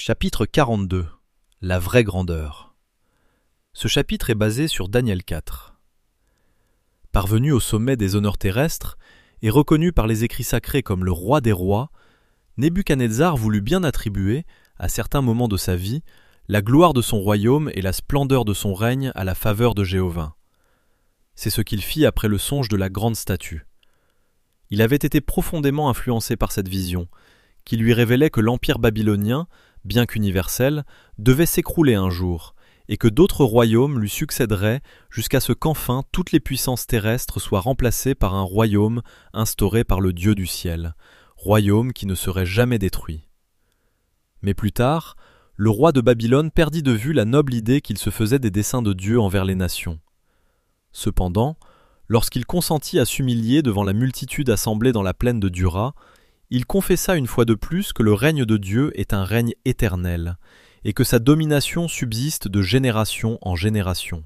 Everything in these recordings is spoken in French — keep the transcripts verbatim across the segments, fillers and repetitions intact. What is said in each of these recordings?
Chapitre quarante-deux. La vraie grandeur. Ce chapitre est basé sur Daniel quatre. Parvenu au sommet des honneurs terrestres et reconnu par les écrits sacrés comme le roi des rois, Nebuchadnezzar voulut bien attribuer, à certains moments de sa vie, la gloire de son royaume et la splendeur de son règne à la faveur de Jéhovah. C'est ce qu'il fit après le songe de la grande statue. Il avait été profondément influencé par cette vision, qui lui révélait que l'empire babylonien, bien qu'universel, devait s'écrouler un jour, et que d'autres royaumes lui succéderaient jusqu'à ce qu'enfin toutes les puissances terrestres soient remplacées par un royaume instauré par le Dieu du ciel, royaume qui ne serait jamais détruit. Mais plus tard, le roi de Babylone perdit de vue la noble idée qu'il se faisait des desseins de Dieu envers les nations. Cependant, lorsqu'il consentit à s'humilier devant la multitude assemblée dans la plaine de Dura, il confessa une fois de plus que le règne de Dieu est un règne éternel, et que sa domination subsiste de génération en génération.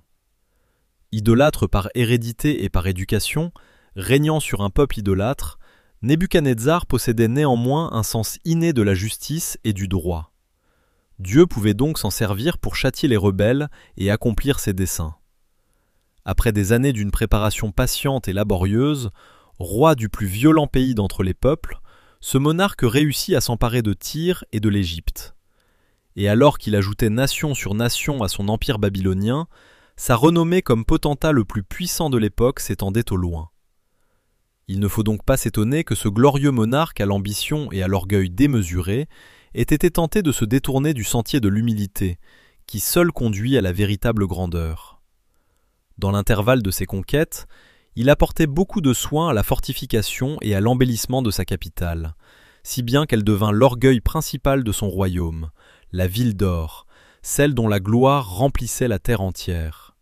Idolâtre par hérédité et par éducation, régnant sur un peuple idolâtre, Nebuchadnezzar possédait néanmoins un sens inné de la justice et du droit. Dieu pouvait donc s'en servir pour châtier les rebelles et accomplir ses desseins. Après des années d'une préparation patiente et laborieuse, roi du plus violent pays d'entre les peuples, ce monarque réussit à s'emparer de Tyr et de l'Égypte. Et alors qu'il ajoutait nation sur nation à son empire babylonien, sa renommée comme potentat le plus puissant de l'époque s'étendait au loin. Il ne faut donc pas s'étonner que ce glorieux monarque à l'ambition et à l'orgueil démesurés ait été tenté de se détourner du sentier de l'humilité, qui seul conduit à la véritable grandeur. Dans l'intervalle de ses conquêtes, il apportait beaucoup de soin à la fortification et à l'embellissement de sa capitale, si bien qu'elle devint l'orgueil principal de son royaume, la ville d'or, celle dont la gloire remplissait la terre entière.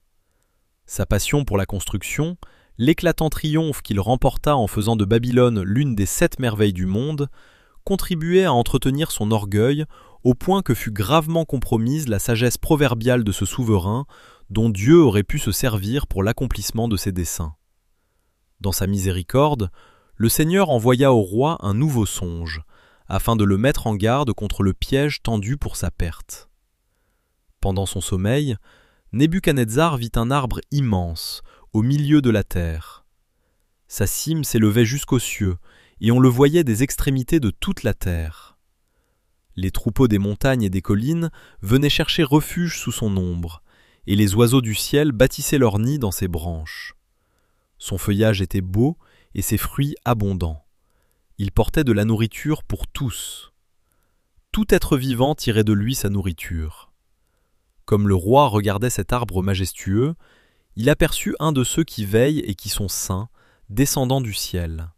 Sa passion pour la construction, l'éclatant triomphe qu'il remporta en faisant de Babylone l'une des sept merveilles du monde, contribuaient à entretenir son orgueil au point que fut gravement compromise la sagesse proverbiale de ce souverain dont Dieu aurait pu se servir pour l'accomplissement de ses desseins. Dans sa miséricorde, le Seigneur envoya au roi un nouveau songe, afin de le mettre en garde contre le piège tendu pour sa perte. Pendant son sommeil, Nebuchadnezzar vit un arbre immense, au milieu de la terre. Sa cime s'élevait jusqu'aux cieux, et on le voyait des extrémités de toute la terre. Les troupeaux des montagnes et des collines venaient chercher refuge sous son ombre, et les oiseaux du ciel bâtissaient leurs nids dans ses branches. Son feuillage était beau et ses fruits abondants. Il portait de la nourriture pour tous. Tout être vivant tirait de lui sa nourriture. Comme le roi regardait cet arbre majestueux, il aperçut un de ceux qui veillent et qui sont saints, descendant du ciel.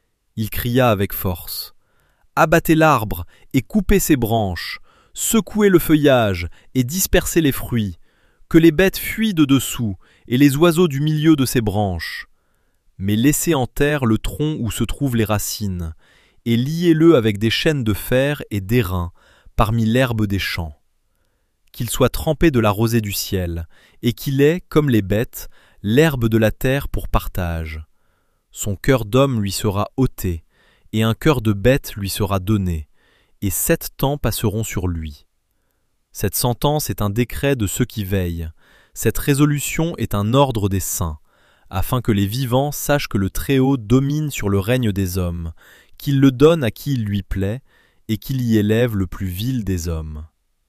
Il cria avec force « Abattez l'arbre et coupez ses branches, secouez le feuillage et dispersez les fruits, que les bêtes fuient de dessous et les oiseaux du milieu de ses branches. Mais laissez en terre le tronc où se trouvent les racines, et liez-le avec des chaînes de fer et d'airain, parmi l'herbe des champs. Qu'il soit trempé de la rosée du ciel, et qu'il ait, comme les bêtes, l'herbe de la terre pour partage. Son cœur d'homme lui sera ôté, et un cœur de bête lui sera donné, et sept temps passeront sur lui. Cette sentence est un décret de ceux qui veillent, cette résolution est un ordre des saints, afin que les vivants sachent que le Très-Haut domine sur le règne des hommes, qu'il le donne à qui il lui plaît, et qu'il y élève le plus vil des hommes.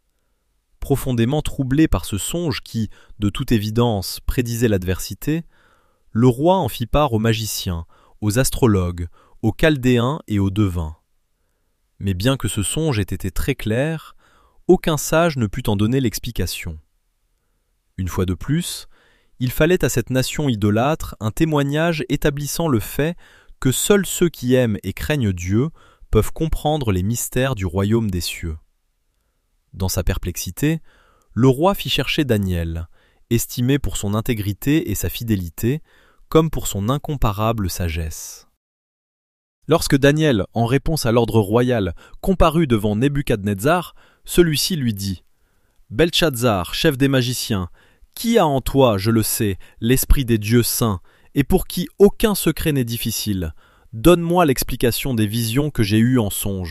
Profondément troublé par ce songe qui, de toute évidence, prédisait l'adversité, le roi en fit part aux magiciens, aux astrologues, aux chaldéens et aux devins. Mais bien que ce songe ait été très clair, aucun sage ne put en donner l'explication. Une fois de plus, il fallait à cette nation idolâtre un témoignage établissant le fait que seuls ceux qui aiment et craignent Dieu peuvent comprendre les mystères du royaume des cieux. Dans sa perplexité, le roi fit chercher Daniel, estimé pour son intégrité et sa fidélité, comme pour son incomparable sagesse. Lorsque Daniel, en réponse à l'ordre royal, comparut devant Nebuchadnezzar, celui-ci lui dit « Belchazzar, chef des magiciens, qui a en toi, je le sais, l'esprit des dieux saints, et pour qui aucun secret n'est difficile, donne-moi l'explication des visions que j'ai eues en songe. »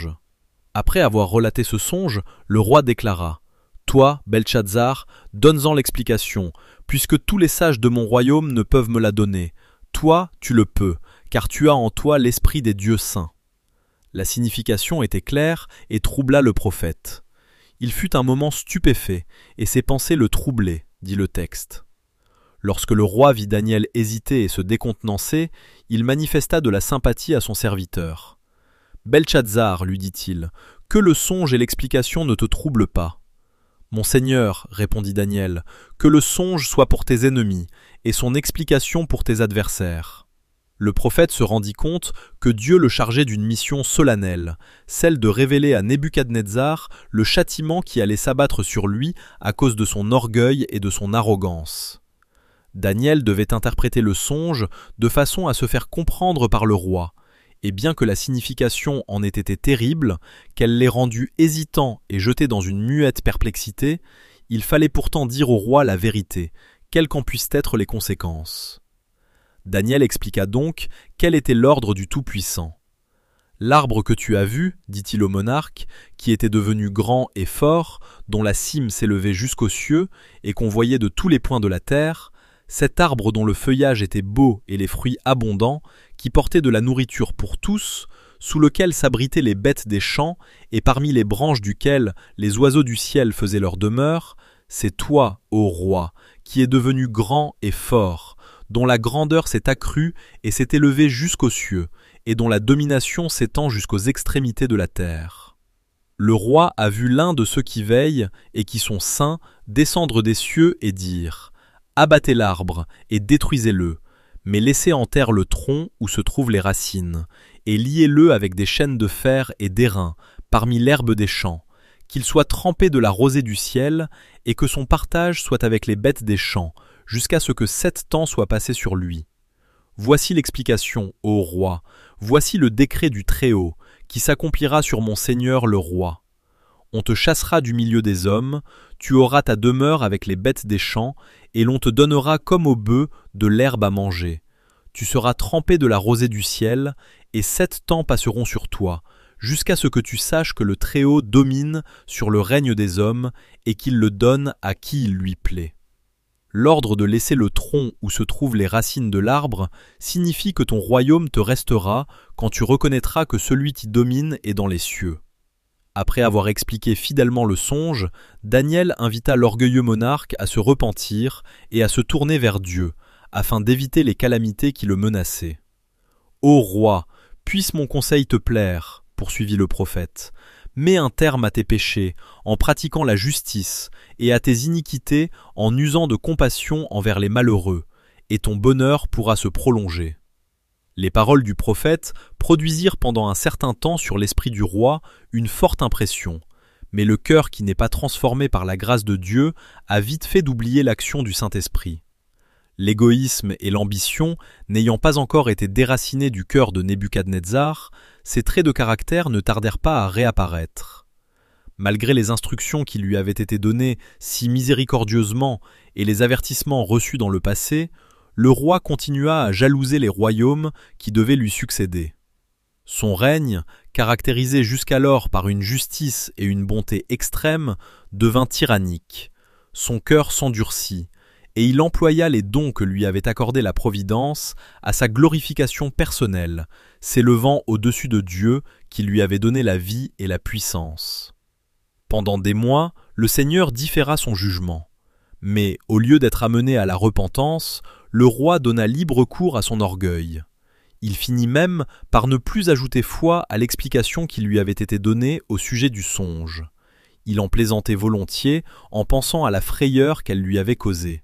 Après avoir relaté ce songe, le roi déclara « Toi, Belchazzar, donne-en l'explication, puisque tous les sages de mon royaume ne peuvent me la donner. Toi, tu le peux, car tu as en toi l'esprit des dieux saints. » La signification était claire et troubla le prophète. Il fut un moment stupéfait, et ses pensées le troublaient, dit le texte. Lorsque le roi vit Daniel hésiter et se décontenancer, il manifesta de la sympathie à son serviteur. « Belchazzar, lui dit-il, que le songe et l'explication ne te troublent pas. »« Mon seigneur, répondit Daniel, que le songe soit pour tes ennemis, et son explication pour tes adversaires. » Le prophète se rendit compte que Dieu le chargeait d'une mission solennelle, celle de révéler à Nebuchadnezzar le châtiment qui allait s'abattre sur lui à cause de son orgueil et de son arrogance. Daniel devait interpréter le songe de façon à se faire comprendre par le roi, et bien que la signification en ait été terrible, qu'elle l'ait rendu hésitant et jeté dans une muette perplexité, il fallait pourtant dire au roi la vérité, quelles qu'en puissent être les conséquences. Daniel expliqua donc quel était l'ordre du Tout-Puissant. « L'arbre que tu as vu, dit-il au monarque, qui était devenu grand et fort, dont la cime s'élevait jusqu'aux cieux et qu'on voyait de tous les points de la terre, cet arbre dont le feuillage était beau et les fruits abondants, qui portait de la nourriture pour tous, sous lequel s'abritaient les bêtes des champs et parmi les branches duquel les oiseaux du ciel faisaient leur demeure, c'est toi, ô roi, qui es devenu grand et fort, dont la grandeur s'est accrue et s'est élevée jusqu'aux cieux, et dont la domination s'étend jusqu'aux extrémités de la terre. Le roi a vu l'un de ceux qui veillent et qui sont saints descendre des cieux et dire « Abattez l'arbre et détruisez-le, mais laissez en terre le tronc où se trouvent les racines, et liez-le avec des chaînes de fer et d'airain parmi l'herbe des champs, qu'il soit trempé de la rosée du ciel, et que son partage soit avec les bêtes des champs, jusqu'à ce que sept temps soient passés sur lui. Voici l'explication, ô roi, voici le décret du Très-Haut, qui s'accomplira sur mon seigneur le roi. On te chassera du milieu des hommes, tu auras ta demeure avec les bêtes des champs, et l'on te donnera comme aux bœufs de l'herbe à manger. Tu seras trempé de la rosée du ciel, et sept temps passeront sur toi, jusqu'à ce que tu saches que le Très-Haut domine sur le règne des hommes, et qu'il le donne à qui il lui plaît. L'ordre de laisser le tronc où se trouvent les racines de l'arbre signifie que ton royaume te restera quand tu reconnaîtras que celui qui domine est dans les cieux. » Après avoir expliqué fidèlement le songe, Daniel invita l'orgueilleux monarque à se repentir et à se tourner vers Dieu, afin d'éviter les calamités qui le menaçaient. « Ô roi, puisse mon conseil te plaire, poursuivit le prophète. Mets un terme à tes péchés en pratiquant la justice et à tes iniquités en usant de compassion envers les malheureux, et ton bonheur pourra se prolonger. » Les paroles du prophète produisirent pendant un certain temps sur l'esprit du roi une forte impression, mais le cœur qui n'est pas transformé par la grâce de Dieu a vite fait d'oublier l'action du Saint-Esprit. L'égoïsme et l'ambition n'ayant pas encore été déracinés du cœur de Nebuchadnezzar, ses traits de caractère ne tardèrent pas à réapparaître. Malgré les instructions qui lui avaient été données si miséricordieusement et les avertissements reçus dans le passé, le roi continua à jalouser les royaumes qui devaient lui succéder. Son règne, caractérisé jusqu'alors par une justice et une bonté extrêmes, devint tyrannique. Son cœur s'endurcit, et il employa les dons que lui avait accordés la Providence à sa glorification personnelle, s'élevant au-dessus de Dieu qui lui avait donné la vie et la puissance. Pendant des mois, le Seigneur différa son jugement. Mais, au lieu d'être amené à la repentance, le roi donna libre cours à son orgueil. Il finit même par ne plus ajouter foi à l'explication qui lui avait été donnée au sujet du songe. Il en plaisantait volontiers en pensant à la frayeur qu'elle lui avait causée.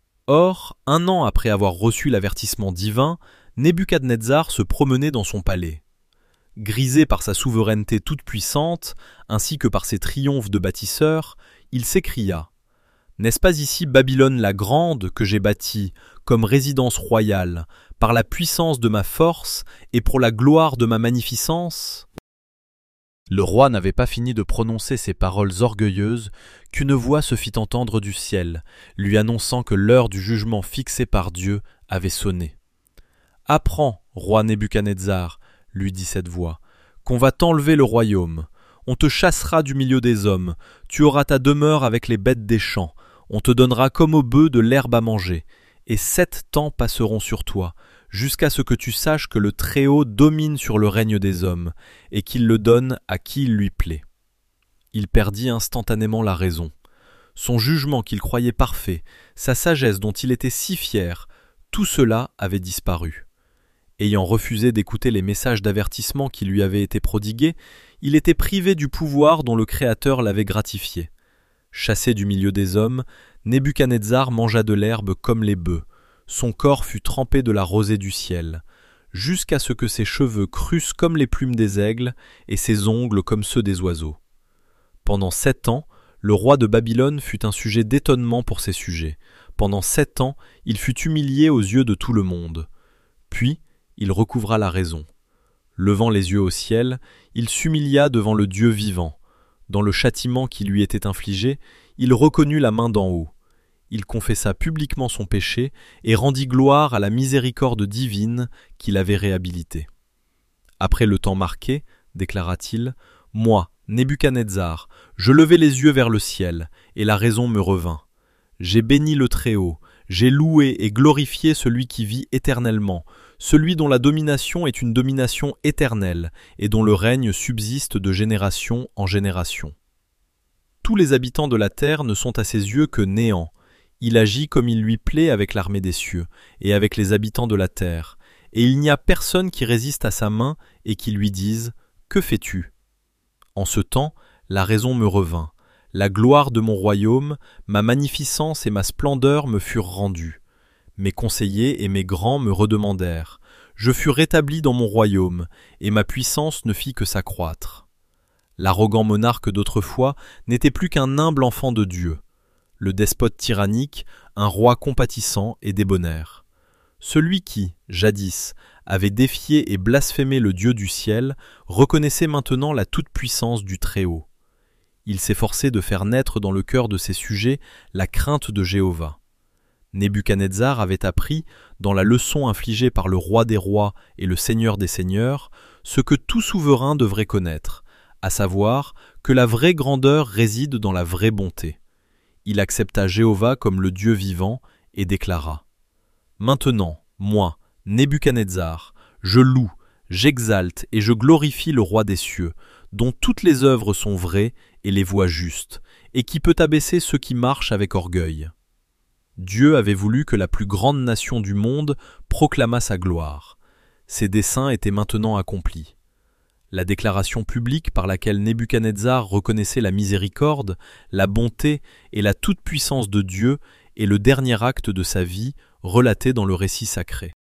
Or, un an après avoir reçu l'avertissement divin, Nebuchadnezzar se promenait dans son palais. Grisé par sa souveraineté toute-puissante, ainsi que par ses triomphes de bâtisseur, il s'écria « N'est-ce pas ici Babylone la grande que j'ai bâtie comme résidence royale, par la puissance de ma force et pour la gloire de ma magnificence ?» Le roi n'avait pas fini de prononcer ces paroles orgueilleuses qu'une voix se fit entendre du ciel, lui annonçant que l'heure du jugement fixé par Dieu avait sonné. « Apprends, roi Nebuchadnezzar, lui dit cette voix, qu'on va t'enlever le royaume. On te chassera du milieu des hommes, tu auras ta demeure avec les bêtes des champs, on te donnera comme aux bœufs de l'herbe à manger, et sept temps passeront sur toi, jusqu'à ce que tu saches que le Très-Haut domine sur le règne des hommes, et qu'il le donne à qui il lui plaît. » Il perdit instantanément la raison. Son jugement qu'il croyait parfait, sa sagesse dont il était si fier, tout cela avait disparu. Ayant refusé d'écouter les messages d'avertissement qui lui avaient été prodigués, il était privé du pouvoir dont le Créateur l'avait gratifié. Chassé du milieu des hommes, Nebuchadnezzar mangea de l'herbe comme les bœufs. Son corps fut trempé de la rosée du ciel, jusqu'à ce que ses cheveux crussent comme les plumes des aigles et ses ongles comme ceux des oiseaux. Pendant sept ans, le roi de Babylone fut un sujet d'étonnement pour ses sujets. Pendant sept ans, il fut humilié aux yeux de tout le monde. Puis, il recouvra la raison. Levant les yeux au ciel, il s'humilia devant le Dieu vivant. Dans le châtiment qui lui était infligé, il reconnut la main d'en haut. Il confessa publiquement son péché et rendit gloire à la miséricorde divine qui l'avait réhabilité. Après le temps marqué, déclara-t-il, « Moi, Nebuchadnezzar, je levai les yeux vers le ciel, et la raison me revint. J'ai béni le Très-Haut, j'ai loué et glorifié celui qui vit éternellement, celui dont la domination est une domination éternelle et dont le règne subsiste de génération en génération. Tous les habitants de la terre ne sont à ses yeux que néant. Il agit comme il lui plaît avec l'armée des cieux et avec les habitants de la terre, et il n'y a personne qui résiste à sa main et qui lui dise « Que fais-tu » En ce temps, la raison me revint. La gloire de mon royaume, ma magnificence et ma splendeur me furent rendues. Mes conseillers et mes grands me redemandèrent. Je fus rétabli dans mon royaume, et ma puissance ne fit que s'accroître. L'arrogant monarque d'autrefois n'était plus qu'un humble enfant de Dieu. Le despote tyrannique, un roi compatissant et débonnaire. Celui qui, jadis, avait défié et blasphémé le Dieu du ciel, reconnaissait maintenant la toute-puissance du Très-Haut. Il s'efforçait de faire naître dans le cœur de ses sujets la crainte de Jéhovah. Nebuchadnezzar avait appris, dans la leçon infligée par le roi des rois et le seigneur des seigneurs, ce que tout souverain devrait connaître, à savoir que la vraie grandeur réside dans la vraie bonté. Il accepta Jéhovah comme le Dieu vivant et déclara « Maintenant, moi, Nebuchadnezzar, je loue, j'exalte et je glorifie le roi des cieux, dont toutes les œuvres sont vraies et les voies justes, et qui peut abaisser ceux qui marchent avec orgueil. » Dieu avait voulu que la plus grande nation du monde proclamât sa gloire. Ses desseins étaient maintenant accomplis. La déclaration publique par laquelle Nebuchadnezzar reconnaissait la miséricorde, la bonté et la toute-puissance de Dieu est le dernier acte de sa vie relaté dans le récit sacré.